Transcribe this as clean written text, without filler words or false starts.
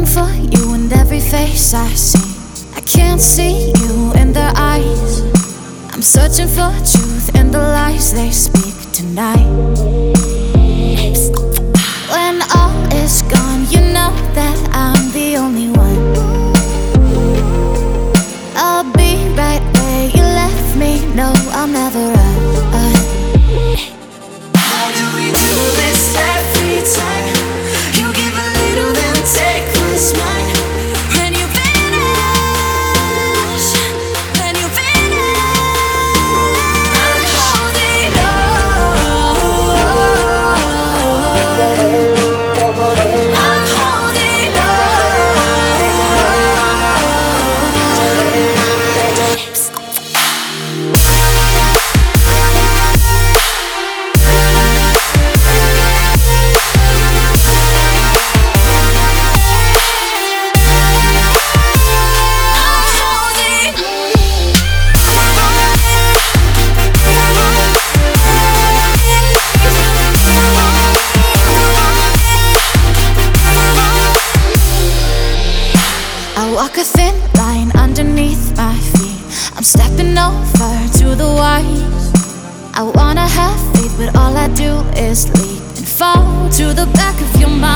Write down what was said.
looking for you in every face I see. I can't see you in their eyes. I'm searching for truth in the lies they speak tonight. When all is gone, you know that I'm the only one. I'll be right where you left me. No, I'll never run. How do we do this every time? You give a little, then take what's mine. When you vanish, when you vanish, I'm holding on. I'm holding Walk a thin line underneath my feet. I'm stepping over to the wires. I wanna have faith, but all I do is leap and fall to the back of your mind.